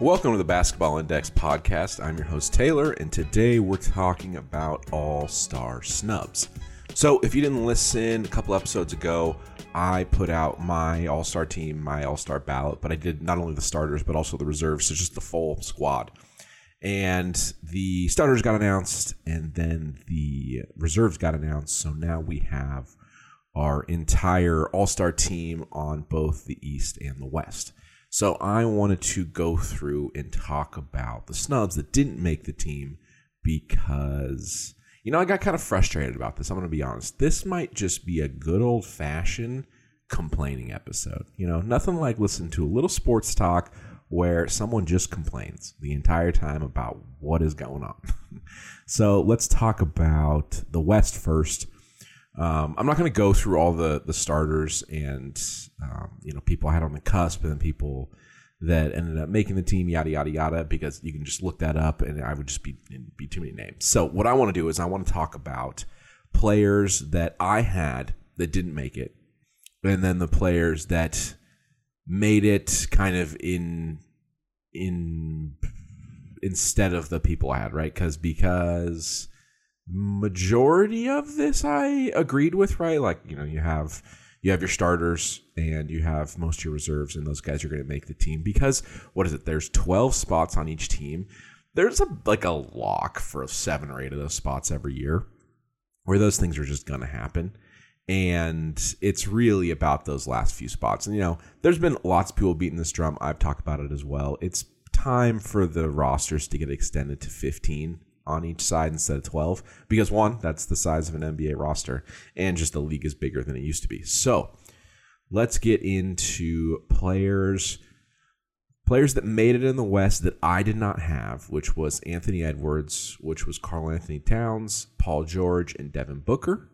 Welcome to the Basketball Index podcast. I'm your host, Taylor, and today we're talking about all-star snubs. So if you didn't listen a couple episodes ago, I put out my all-star team, my all-star ballot, but I did not only the starters, but also the reserves, so just the full squad. And the starters got announced, and then the reserves got announced, so now we have our entire all-star team on both the East and the West. So I wanted to go through and talk about the snubs that didn't make the team because, I got kind of frustrated about this. I'm going to be honest. This might just be a good old-fashioned complaining episode. Nothing like listening to a little sports talk where someone just complains the entire time about what is going on. So let's talk about the West first. I'm not going to go through all the starters and, people I had on the cusp and then people that ended up making the team, yada, yada, yada, because you can just look that up and I would just be too many names. So what I want to do is I want to talk about players that I had that didn't make it, and then the players that made it kind of instead of the people I had, right? Because majority of this I agreed with, right? Like, you have your starters and you have most of your reserves, and those guys are going to make the team because, there's 12 spots on each team. There's a lock for 7 or 8 of those spots every year where those things are just going to happen. And it's really about those last few spots. And, there's been lots of people beating this drum. I've talked about it as well. It's time for the rosters to get extended to 15 on each side instead of 12 because, one, that's the size of an NBA roster, and just the league is bigger than it used to be. So let's get into players that made it in the West that I did not have, which was Anthony Edwards, which was Karl-Anthony Towns, Paul George, and Devin Booker.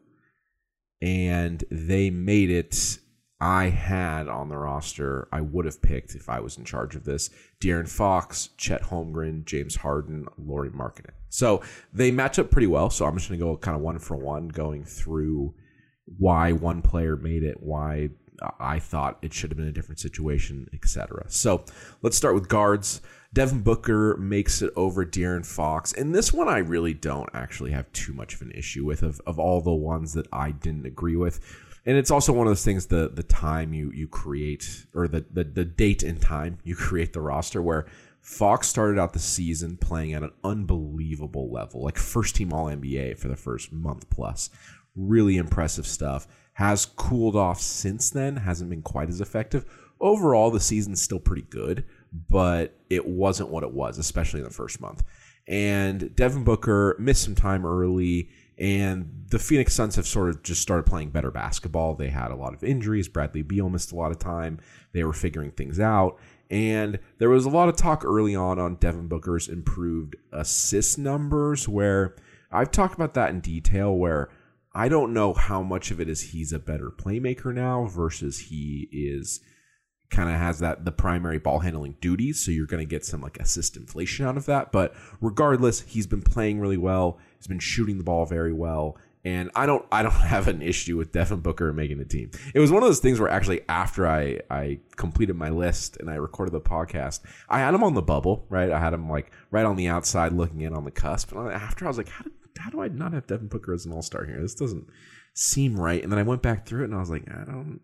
And they made it. I had on the roster, I would have picked if I was in charge of this, De'Aaron Fox, Chet Holmgren, James Harden, Lauri Markkanen. So they match up pretty well. So I'm just going to go kind of one for one, going through why one player made it, why I thought it should have been a different situation, etc. So let's start with guards. Devin Booker makes it over De'Aaron Fox. And this one I really don't actually have too much of an issue with of all the ones that I didn't agree with. And it's also one of those things, the time you create, or the date and time you create the roster, where Fox started out the season playing at an unbelievable level, like first team All-NBA for the first month plus. Really impressive stuff. Has cooled off since then, hasn't been quite as effective. Overall, the season's still pretty good, but it wasn't what it was, especially in the first month. And Devin Booker missed some time early, and the Phoenix Suns have sort of just started playing better basketball. They had a lot of injuries. Bradley Beal missed a lot of time. They were figuring things out. And there was a lot of talk early on Devin Booker's improved assist numbers, where I've talked about that in detail, where I don't know how much of it is he's a better playmaker now versus he is kind of has the primary ball handling duties. So you're going to get some assist inflation out of that. But regardless, he's been playing really well. He's been shooting the ball very well. And I don't have an issue with Devin Booker making the team. It was one of those things where actually after I completed my list and I recorded the podcast, I had him on the bubble, right? I had him right on the outside looking in on the cusp. And after I was like, how do I not have Devin Booker as an all-star here? This doesn't seem right. And then I went back through it and I was like, I don't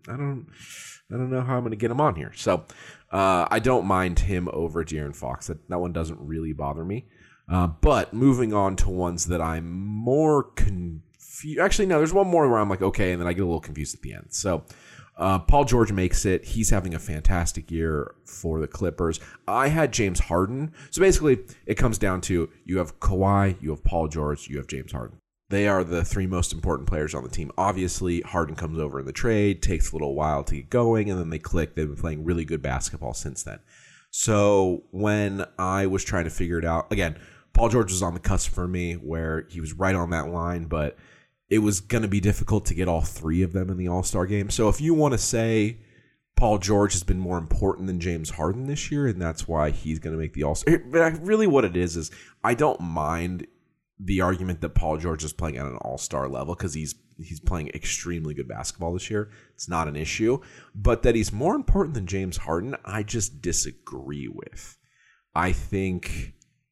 know how I'm going to get him on here. So I don't mind him over De'Aaron Fox. That one doesn't really bother me. But moving on to ones that I'm more confused. Actually, no, there's one more where I'm like, okay, and then I get a little confused at the end. So Paul George makes it. He's having a fantastic year for the Clippers. I had James Harden. So basically, it comes down to you have Kawhi, you have Paul George, you have James Harden. They are the 3 most important players on the team. Obviously, Harden comes over in the trade, takes a little while to get going, and then they click. They've been playing really good basketball since then. So when I was trying to figure it out, again, Paul George was on the cusp for me where he was right on that line, but it was going to be difficult to get all 3 of them in the All-Star game. So if you want to say Paul George has been more important than James Harden this year, and that's why he's going to make the All-Star. Really what it is I don't mind the argument that Paul George is playing at an all-star level because he's playing extremely good basketball this year. It's not an issue. But that he's more important than James Harden, I just disagree with. I think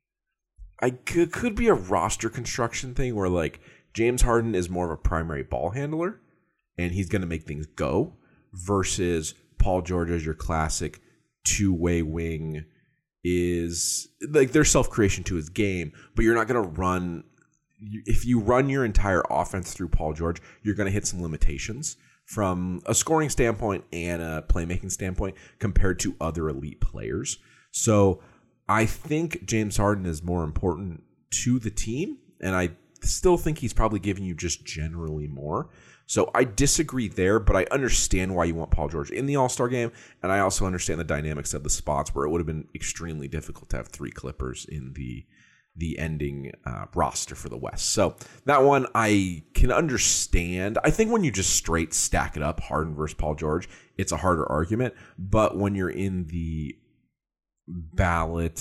could be a roster construction thing where like James Harden is more of a primary ball handler and he's going to make things go versus Paul George as your classic two-way wing is like there's self-creation to his game, but you're not going to run. If you run your entire offense through Paul George, you're going to hit some limitations from a scoring standpoint and a playmaking standpoint compared to other elite players. So I think James Harden is more important to the team, and I still think he's probably giving you just generally more. So I disagree there, but I understand why you want Paul George in the All-Star game, and I also understand the dynamics of the spots where it would have been extremely difficult to have three Clippers in the ending roster for the West. So that one I can understand. I think when you just straight stack it up, Harden versus Paul George, it's a harder argument. But when you're in the ballot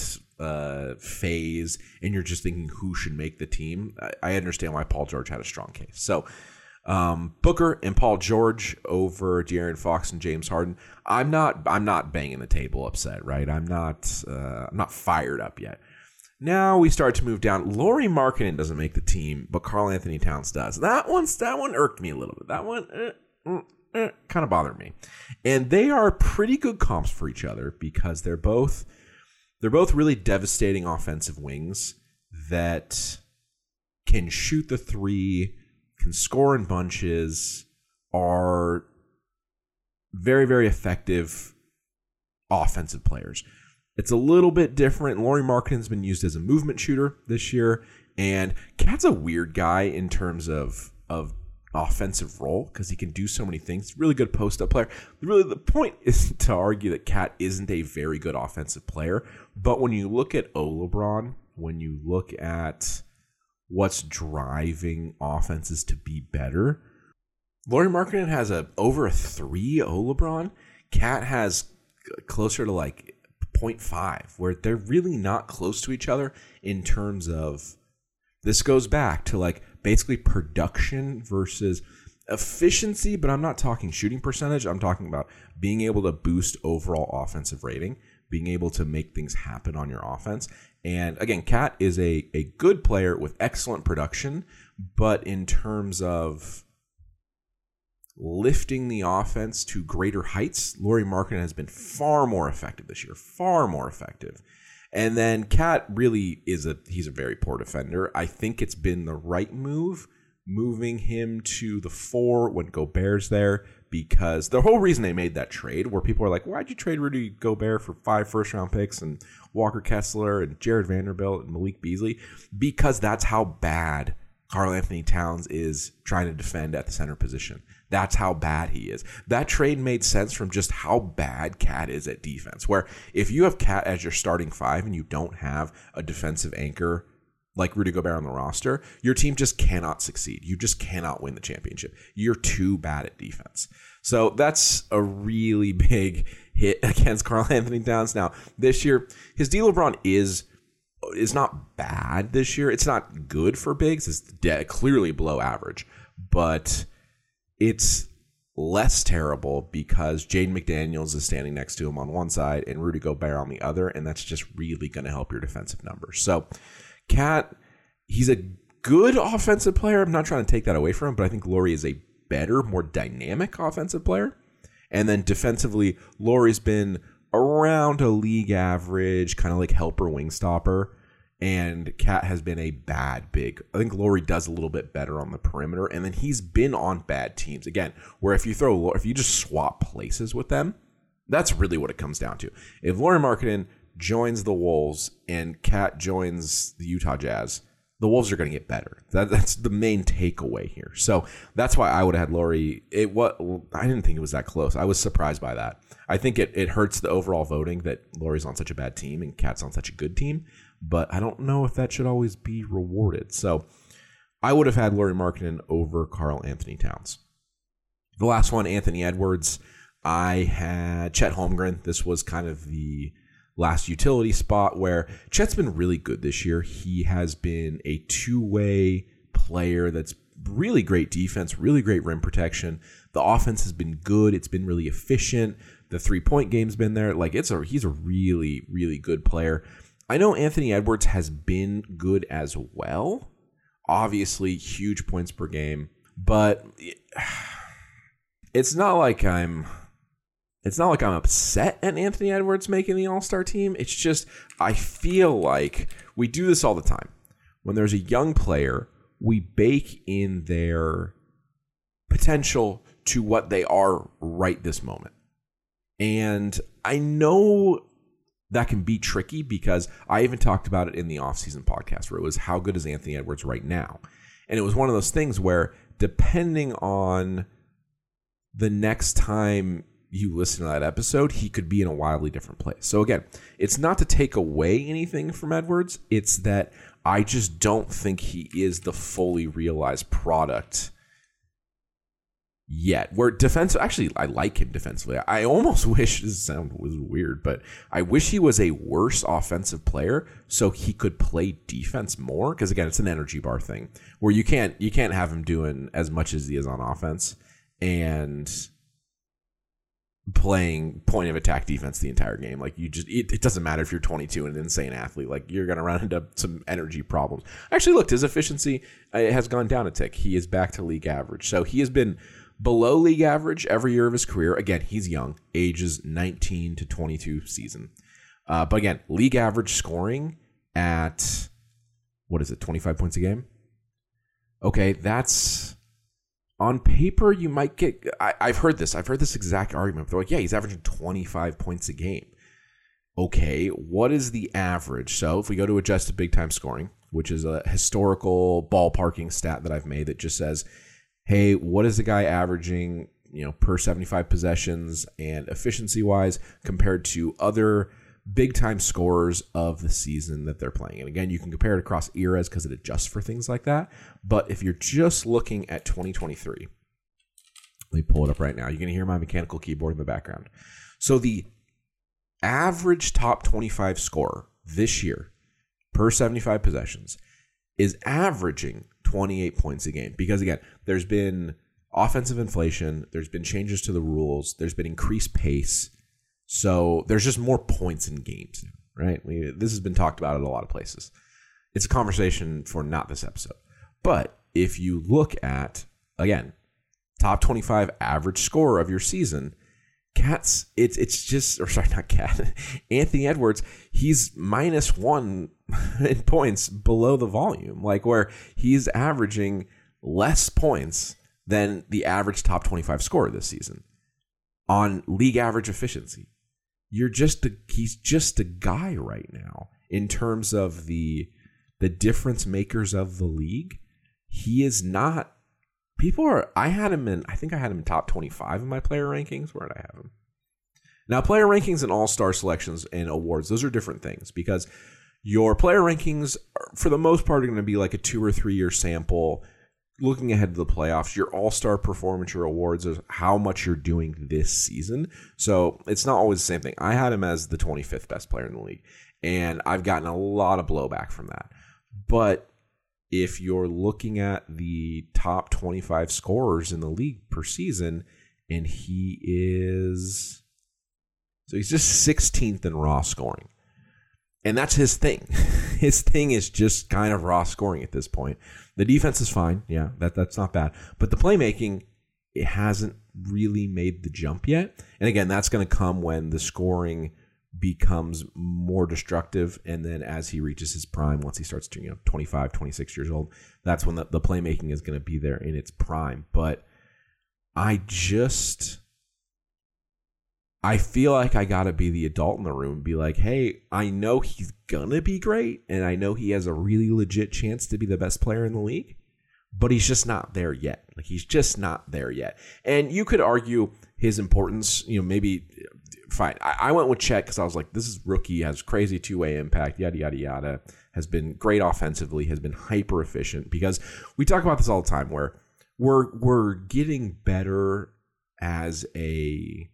phase and you're just thinking who should make the team, I understand why Paul George had a strong case. So Booker and Paul George over De'Aaron Fox and James Harden. I'm not banging the table upset, right? I'm not fired up yet. Now we start to move down. Lauri Markkanen doesn't make the team, but Karl Anthony Towns does. That one irked me a little bit. That one kind of bothered me. And they are pretty good comps for each other because they're both really devastating offensive wings that can shoot the three, can score in bunches, are very, very effective offensive players. It's a little bit different. Lauri Markkanen's been used as a movement shooter this year, and Cat's a weird guy in terms of offensive role because he can do so many things. Really good post-up player. Really, the point isn't to argue that Cat isn't a very good offensive player, but when you look at LeBron, when you look at what's driving offenses to be better, Lauri Markkanen has over a 3 LeBron. Cat has closer to like 0.5, where they're really not close to each other in terms of, this goes back to like basically production versus efficiency, but I'm not talking shooting percentage. I'm talking about being able to boost overall offensive rating, being able to make things happen on your offense. And again, Cat is a good player with excellent production, but in terms of lifting the offense to greater heights, Lauri Markkanen has been far more effective this year, far more effective. And then Cat really he's a very poor defender. I think it's been the right move, moving him to the 4 when Gobert's there, because the whole reason they made that trade, where people are like, why'd you trade Rudy Gobert for 5 first-round picks and Walker Kessler and Jared Vanderbilt and Malik Beasley? Because that's how bad Karl Anthony Towns is trying to defend at the center position. That's how bad he is. That trade made sense from just how bad Cat is at defense, where if you have Cat as your starting 5 and you don't have a defensive anchor like Rudy Gobert on the roster, your team just cannot succeed. You just cannot win the championship. You're too bad at defense. So that's a really big hit against Karl Anthony Towns. Now, this year, his D LeBron is not bad this year. It's not good for bigs. It's clearly below average, but it's less terrible because Jaden McDaniels is standing next to him on one side and Rudy Gobert on the other, and that's just really going to help your defensive numbers. So Cat, he's a good offensive player. I'm not trying to take that away from him, but I think Lauri is a better, more dynamic offensive player. And then defensively, Lauri's been around a league average, kind of like helper wing stopper. And Cat has been a bad big. I think Lauri does a little bit better on the perimeter. And then he's been on bad teams. Again, where if you just swap places with them, that's really what it comes down to. If Lauri Markkanen joins the Wolves and Cat joins the Utah Jazz, the Wolves are going to get better. That's the main takeaway here. So that's why I would have had Lauri. I didn't think it was that close. I was surprised by that. I think it hurts the overall voting that Lauri's on such a bad team and Cat's on such a good team. But I don't know if that should always be rewarded. So I would have had Lauri Markkanen over Karl Anthony Towns. The last one, Anthony Edwards. I had Chet Holmgren. This was kind of the last utility spot where Chet's been really good this year. He has been a two-way player that's really great defense, really great rim protection. The offense has been good. It's been really efficient. The three-point game's been there. He's a really, really good player. I know Anthony Edwards has been good as well. Obviously, huge points per game, but it's not like I'm upset at Anthony Edwards making the All-Star team. It's just I feel like we do this all the time. When there's a young player, we bake in their potential to what they are right this moment. And I know that can be tricky because I even talked about it in the offseason podcast where it was how good is Anthony Edwards right now? And it was one of those things where depending on the next time you listen to that episode, he could be in a wildly different place. So again, it's not to take away anything from Edwards. It's that I just don't think he is the fully realized product yet. Where actually, I like him defensively. I almost wish, this sound was weird, but I wish he was a worse offensive player so he could play defense more. Because again, it's an energy bar thing where you can't have him doing as much as he is on offense and playing point of attack defense the entire game. Like it doesn't matter if you're 22 and an insane athlete. Like you're going to run into some energy problems. Actually, look, his efficiency has gone down a tick. He is back to league average. So he has been below league average every year of his career. Again, he's young, ages 19 to 22 season. But again, league average scoring at, 25 points a game? Okay, that's... On paper, you might get... I've heard this exact argument. They're like, yeah, he's averaging 25 points a game. Okay, what is the average? So if we go to adjusted big-time scoring, which is a historical ballparking stat that I've made that just says, hey, what is the guy averaging, per 75 possessions and efficiency-wise compared to other big-time scorers of the season that they're playing? And again, you can compare it across eras because it adjusts for things like that. But if you're just looking at 2023, let me pull it up right now. You're going to hear my mechanical keyboard in the background. So the average top 25 scorer this year per 75 possessions is averaging 28 points a game. Because again, there's been offensive inflation, there's been changes to the rules, there's been increased pace. So there's just more points in games now, right? This has been talked about in a lot of places. It's a conversation for not this episode. But if you look at, again, top 25 average scorer of your season, Anthony Edwards, he's -1 in points below the volume, like where he's averaging less points than the average top 25 scorer this season on league average efficiency. He's just a guy right now in terms of the difference makers of the league. He is not. I think I had him in top 25 in my player rankings. Where did I have him? Now, player rankings and all-star selections and awards, those are different things because your player rankings, for the most part, are going to be like a 2 or 3 year sample. Looking ahead to the playoffs, your all-star performance, your awards is how much you're doing this season. So it's not always the same thing. I had him as the 25th best player in the league, and I've gotten a lot of blowback from that. But if you're looking at the top 25 scorers in the league per season, and he's just 16th in raw scoring. And that's his thing. His thing is just kind of raw scoring at this point. The defense is fine. Yeah, that's not bad. But the playmaking, it hasn't really made the jump yet. And again, that's going to come when the scoring becomes more destructive. And then as he reaches his prime, once he starts to 25, 26 years old, that's when the playmaking is going to be there in its prime. But I feel like I got to be the adult in the room and be like, hey, I know he's going to be great, and I know he has a really legit chance to be the best player in the league, but he's just not there yet. Like, he's just not there yet. And you could argue his importance, maybe, fine. I went with Chet because I was like, this is rookie, has crazy two-way impact, yada, yada, yada, has been great offensively, has been hyper efficient, because we talk about this all the time where we're getting better as a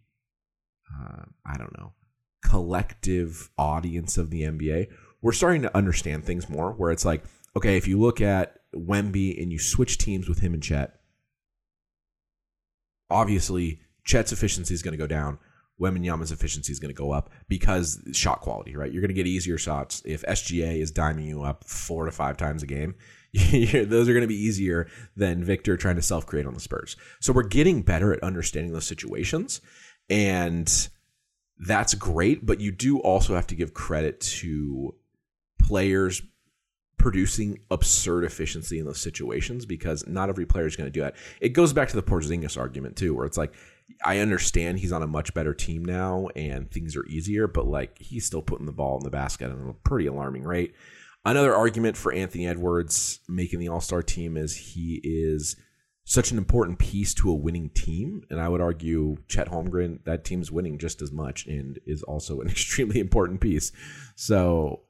collective audience of the NBA. We're starting to understand things more where it's like, okay, if you look at Wemby and you switch teams with him and Chet, obviously Chet's efficiency is going to go down. Wembanyama's efficiency is going to go up because shot quality, right? You're going to get easier shots. If SGA is diming you up 4 to 5 times a game, those are going to be easier than Victor trying to self-create on the Spurs. So we're getting better at understanding those situations, and that's great, but you do also have to give credit to players producing absurd efficiency in those situations, because not every player is going to do that. It goes back to the Porzingis argument too, where it's like, I understand he's on a much better team now and things are easier, but like he's still putting the ball in the basket at a pretty alarming rate. Another argument for Anthony Edwards making the All-Star team is he is such an important piece to a winning team. And I would argue Chet Holmgren, that team's winning just as much and is also an extremely important piece. So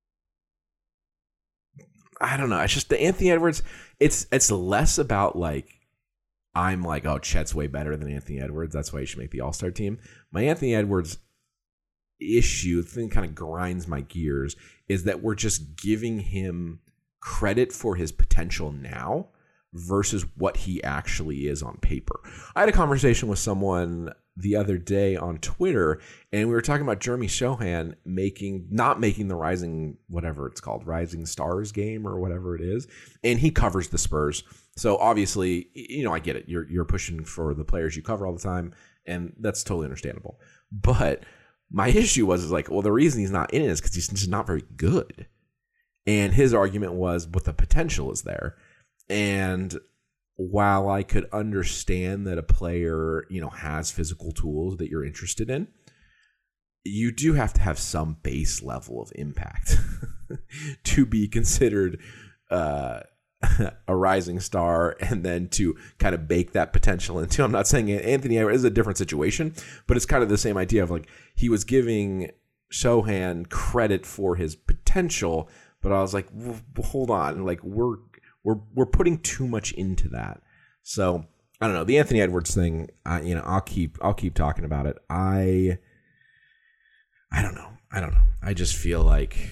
I don't know. It's just the Anthony Edwards, it's less about like, I'm like, oh, Chet's way better than Anthony Edwards, that's why you should make the All-Star team. My Anthony Edwards issue, the thing kind of grinds my gears, is that we're just giving him credit for his potential now versus what he actually is on paper. I had a conversation with someone the other day on Twitter, and we were talking about Jeremy Sohan not making the Rising, whatever it's called, Rising Stars game or whatever it is, and he covers the Spurs. So obviously, I get it. You're pushing for the players you cover all the time, and that's totally understandable. But my issue was like, well, the reason he's not in it is because he's just not very good. And his argument was, but the potential is there. And while I could understand that a player, has physical tools that you're interested in, you do have to have some base level of impact to be considered a rising star, and then to kind of bake that potential into. I'm not saying Anthony Edwards is a different situation, but it's kind of the same idea of like he was giving Sohan credit for his potential, but I was like, hold on, like we're putting too much into that. So I don't know, the Anthony Edwards thing. I'll keep talking about it. I don't know. I just feel like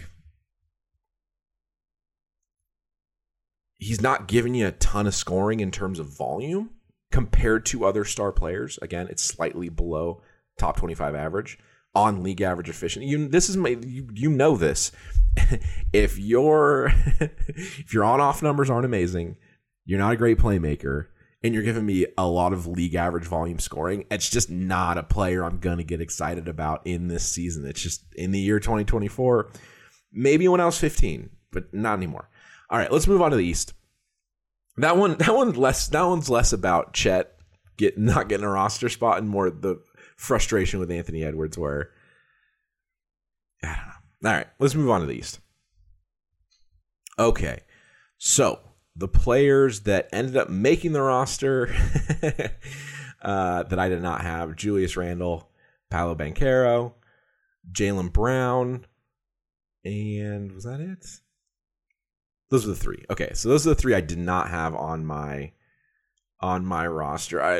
he's not giving you a ton of scoring in terms of volume compared to other star players. Again, it's slightly below top 25 average on league average efficiency. This if your on-off numbers aren't amazing, you're not a great playmaker, and you're giving me a lot of league average volume scoring, it's just not a player I'm going to get excited about in this season. It's just in the year 2024, maybe when I was 15, but not anymore. All right, let's move on to the East. That one's less about Chet not getting a roster spot and more the frustration with Anthony Edwards, where I don't know. All right, let's move on to the East. Okay, so the players that ended up making the roster that I did not have: Julius Randle, Paolo Banchero, Jaylen Brown, and was that it? Those are the three. Okay, so those are the three I did not have on my roster. All right,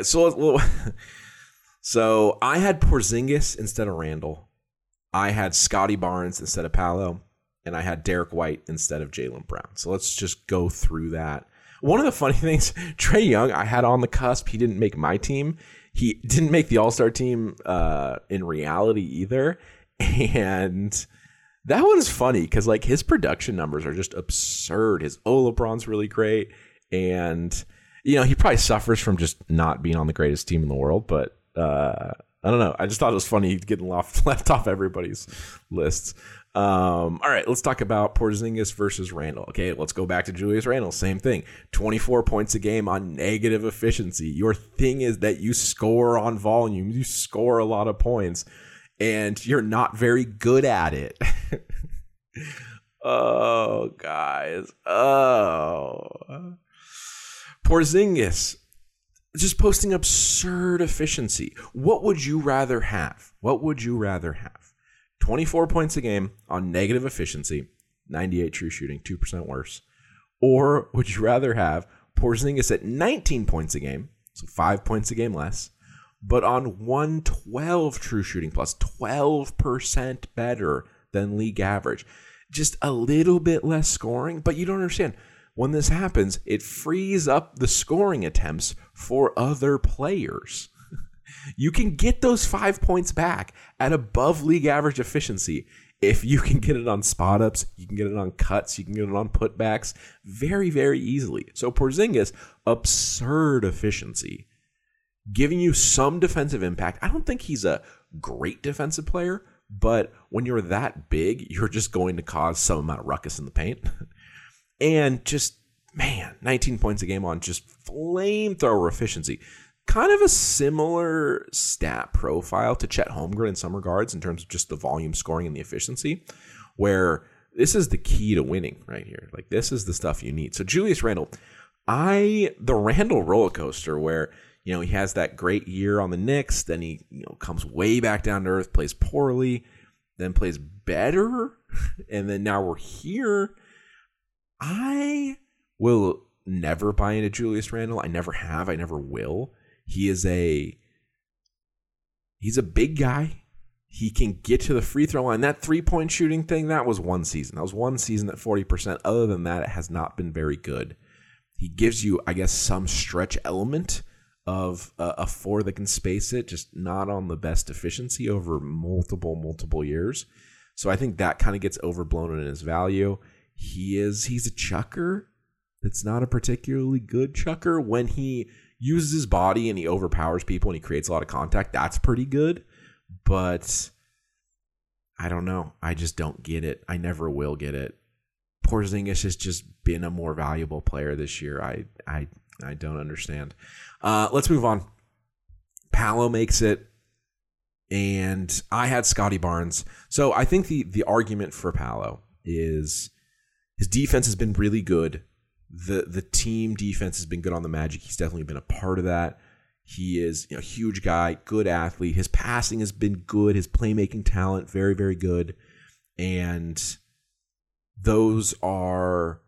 so I had Porzingis instead of Randle. I had Scotty Barnes instead of Paolo, and I had Derek White instead of Jaylen Brown. So let's just go through that. One of the funny things, Trae Young, I had on the cusp. He didn't make my team. He didn't make the All-Star team in reality either. And that one's funny because like his production numbers are just absurd. His Olebron's really great. And, he probably suffers from just not being on the greatest team in the world. But I don't know. I just thought it was funny getting left off everybody's lists. All right, let's talk about Porzingis versus Randle. Okay, let's go back to Julius Randle. Same thing. 24 points a game on negative efficiency. Your thing is that you score on volume. You score a lot of points, and you're not very good at it. Oh, guys. Oh. Porzingis just posting absurd efficiency. What would you rather have? 24 points a game on negative efficiency, 98 true shooting, 2% worse. Or would you rather have Porzingis at 19 points a game, so 5 points a game less, but on 112 true shooting plus, 12% better than league average? Just a little bit less scoring, but you don't understand. When this happens, it frees up the scoring attempts for other players. You can get those 5 points back at above league average efficiency. If you can get it on spot ups, you can get it on cuts, you can get it on putbacks very, very easily. So Porzingis, absurd efficiency, giving you some defensive impact. I don't think he's a great defensive player, but when you're that big, you're just going to cause some amount of ruckus in the paint. And just, man, 19 points a game on just flamethrower efficiency. Kind of a similar stat profile to Chet Holmgren in some regards in terms of just the volume scoring and the efficiency, where this is the key to winning right here. Like, this is the stuff you need. So Julius Randle, the Randle roller coaster where, you know, he has that great year on the Knicks, then he, you know, comes way back down to earth, plays poorly, then plays better, and then now we're here. I will never buy into Julius Randle. I never have. I never will. He's a big guy. He can get to the free throw line. That 3-point shooting thing, that was one season. That was one season at 40%. Other than that, it has not been very good. He gives you, I guess, some stretch element of a 4 that can space it, just not on the best efficiency over multiple years. So I think that kind of gets overblown in his value. He's a chucker. That's not a particularly good chucker. When he uses his body and he overpowers people and he creates a lot of contact, that's pretty good. But I don't know. I just don't get it. I never will get it. Porzingis has just been a more valuable player this year. I don't understand. Let's move on. Paolo makes it, and I had Scotty Barnes. So I think the argument for Paolo is his defense has been really good. The team defense has been good on the Magic. He's definitely been a part of that. He is a huge guy, good athlete. His passing has been good. His playmaking talent, very, very good. And those are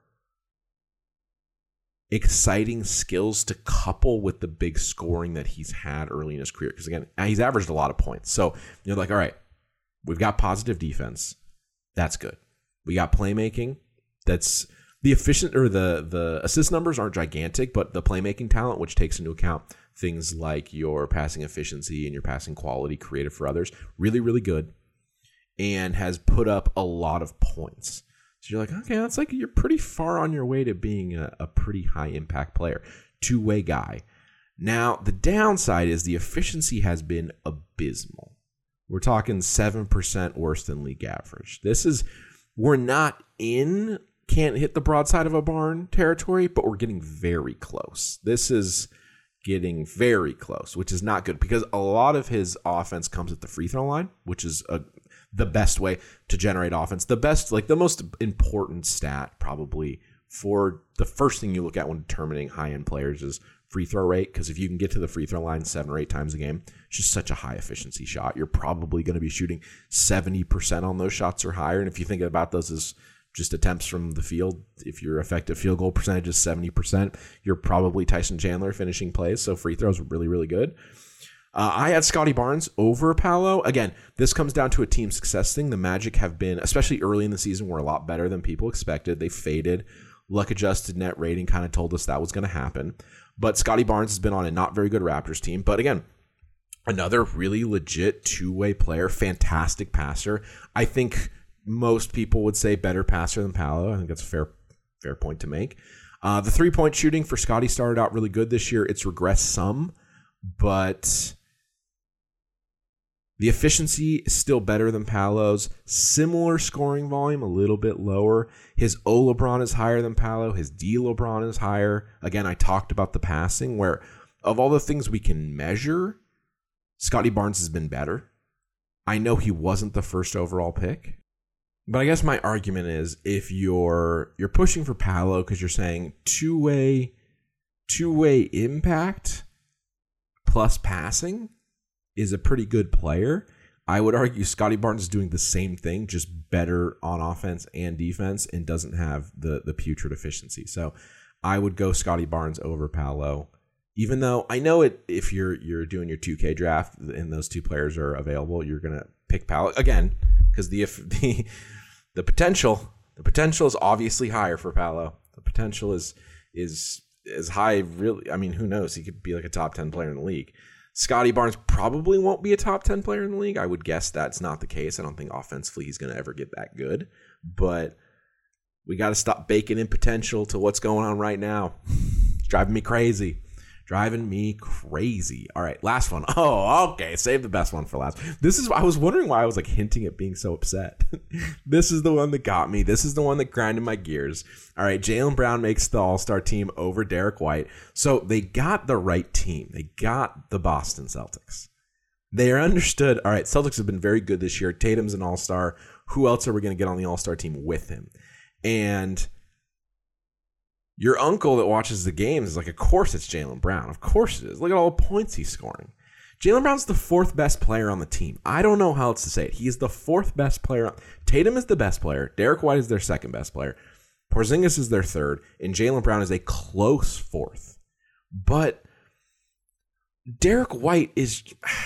exciting skills to couple with the big scoring that he's had early in his career. Because again, he's averaged a lot of points. So you're like, all right, we've got positive defense. That's good. We got playmaking. That's the efficient, or the assist numbers aren't gigantic, but the playmaking talent, which takes into account things like your passing efficiency and your passing quality created for others, really, really good, and has put up a lot of points. So you're like, okay, that's like you're pretty far on your way to being a pretty high impact player, two-way guy. Now, the downside is the efficiency has been abysmal. We're talking 7% worse than league average. We're not in can't hit the broadside of a barn territory, but we're getting very close. This is getting very close, which is not good because a lot of his offense comes at the free throw line, which is the best way to generate offense. The most important stat probably for the first thing you look at when determining high-end players is free throw rate, because if you can get to the free throw line 7 or 8 times a game, it's just such a high efficiency shot. You're probably going to be shooting 70% on those shots or higher. And if you think about those as just attempts from the field, if your effective field goal percentage is 70%, you're probably Tyson Chandler finishing plays. So free throws are really, really good. I had Scotty Barnes over Paolo. Again, this comes down to a team success thing. The Magic have been, especially early in the season, were a lot better than people expected. They faded. Luck-adjusted net rating kind of told us that was going to happen. But Scotty Barnes has been on a not very good Raptors team. But again, another really legit two-way player, fantastic passer. I think most people would say better passer than Paolo. I think that's a fair point to make. The three-point shooting for Scotty started out really good this year. It's regressed some, but the efficiency is still better than Paolo's. Similar scoring volume, a little bit lower. His O LeBron is higher than Paolo. His D LeBron is higher. Again, I talked about the passing, where of all the things we can measure, Scotty Barnes has been better. I know he wasn't the first overall pick, but I guess my argument is if you're pushing for Paolo because you're saying two-way impact plus passing is a pretty good player, I would argue Scotty Barnes is doing the same thing, just better on offense and defense, and doesn't have the putrid efficiency. So I would go Scotty Barnes over Paolo, even though I know it. If you're doing your 2K draft and those two players are available, you're gonna pick Paolo again because the potential is obviously higher for Paolo. The potential is high. Really, I mean, who knows? He could be like a top 10 player in the league. Scotty Barnes probably won't be a top 10 player in the league. I would guess that's not the case. I don't think offensively he's going to ever get that good. But we got to stop baking in potential to what's going on right now. It's driving me crazy. All right, last one. Oh, okay. Save the best one for last. I was wondering why I was like hinting at being so upset. This is the one that got me. This is the one that grinded my gears. All right, Jaylen Brown makes the All-Star team over Derek White. So they got the right team. They got the Boston Celtics. They are understood. All right, Celtics have been very good this year. Tatum's an All-Star. Who else are we going to get on the All-Star team with him? And your uncle that watches the games is like, of course it's Jaylen Brown. Of course it is. Look at all the points he's scoring. Jaylen Brown's the fourth best player on the team. I don't know how else to say it. He is the fourth best player. Tatum is the best player. Derek White is their second best player. Porzingis is their third. And Jaylen Brown is a close fourth. But Derek White is...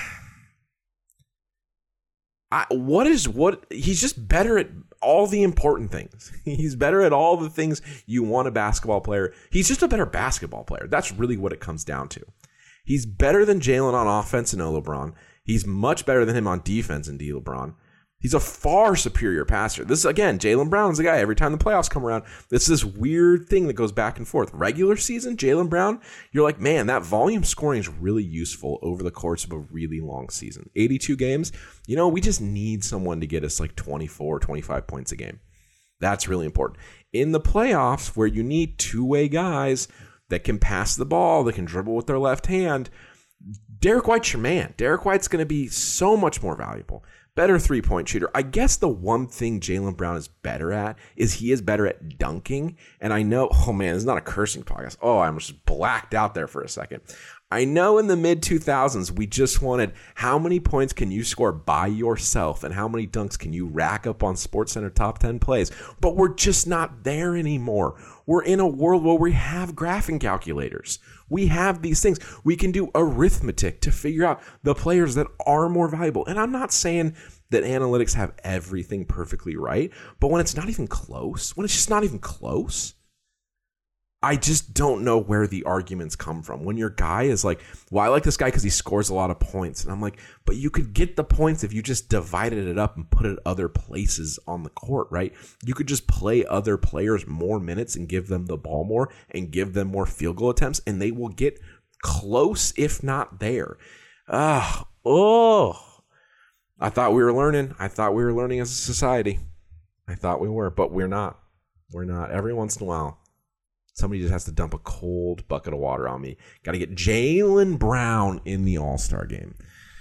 he's just better at all the important things. He's better at all the things you want a basketball player. He's just a better basketball player. That's really what it comes down to. He's better than Jaylen on offense and LeBron. He's much better than him on defense and LeBron. He's a far superior passer. This, again, Jaylen Brown's the guy. Every time the playoffs come around, it's this weird thing that goes back and forth. Regular season, Jaylen Brown, you're like, man, that volume scoring is really useful over the course of a really long season. 82 games, we just need someone to get us like 24, 25 points a game. That's really important. In the playoffs, where you need two-way guys that can pass the ball, that can dribble with their left hand, Derek White's your man. Derek White's going to be so much more valuable. Better three-point shooter. I guess the one thing Jaylen Brown is better at is he is better at dunking. And I know, oh man, this is not a cursing podcast. Oh, I'm just blacked out there for a second. I know in the mid-2000s, we just wanted how many points can you score by yourself and how many dunks can you rack up on SportsCenter top 10 plays. But we're just not there anymore. We're in a world where we have graphing calculators. We have these things. We can do arithmetic to figure out the players that are more valuable. And I'm not saying that analytics have everything perfectly right, but when it's not even close, when it's just not even close, I just don't know where the arguments come from. When your guy is like, well, I like this guy because he scores a lot of points. And I'm like, but you could get the points if you just divided it up and put it other places on the court, right? You could just play other players more minutes and give them the ball more and give them more field goal attempts, and they will get close, if not there. I thought we were learning. I thought we were learning as a society. I thought we were, but we're not. We're not. Every once in a while, somebody just has to dump a cold bucket of water on me. Got to get Jaylen Brown in the All-Star game.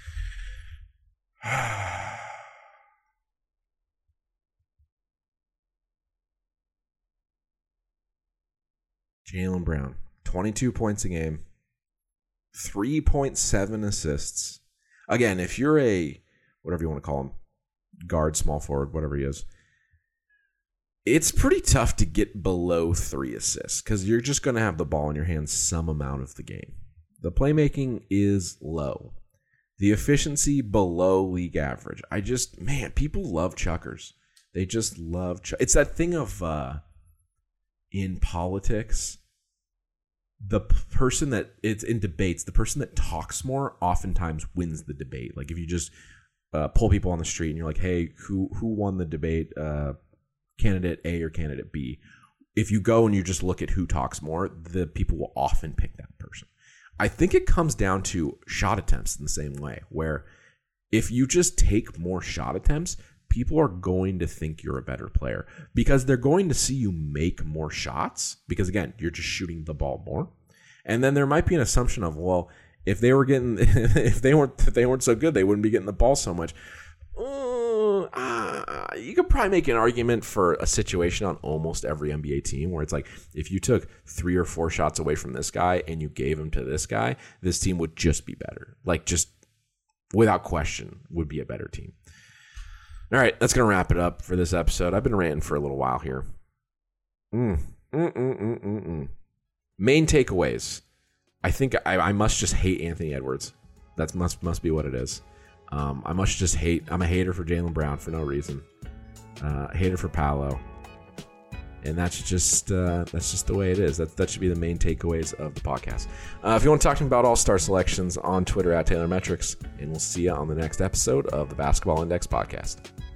Jaylen Brown, 22 points a game, 3.7 assists. Again, if you're a, whatever you want to call him, guard, small forward, whatever he is, it's pretty tough to get below 3 assists because you're just going to have the ball in your hands some amount of the game. The playmaking is low. The efficiency below league average. People love chuckers. They just love it's that thing of in politics, the person that it's in debates, the person that talks more oftentimes wins the debate. Like if you just pull people on the street and you're like, hey, who won the debate? Candidate A or candidate B. If you go and you just look at who talks more, the people will often pick that person. I think it comes down to shot attempts in the same way, where if you just take more shot attempts, people are going to think you're a better player because they're going to see you make more shots because, again, you're just shooting the ball more. And then there might be an assumption of, well, if they weren't so good, they wouldn't be getting the ball so much. You could probably make an argument for a situation on almost every NBA team where it's like if you took 3 or 4 shots away from this guy and you gave them to this guy, this team would just be better. Like just without question would be a better team. All right, that's going to wrap it up for this episode. I've been ranting for a little while here. Main takeaways. I think I must just hate Anthony Edwards. That must be what it is. I must just hate. I'm a hater for Jaylen Brown for no reason. Hater for Paolo. And that's just the way it is. That should be the main takeaways of the podcast. If you want to talk to me about all-star selections, on Twitter @TaylorMetrics, and we'll see you on the next episode of the Basketball Index podcast.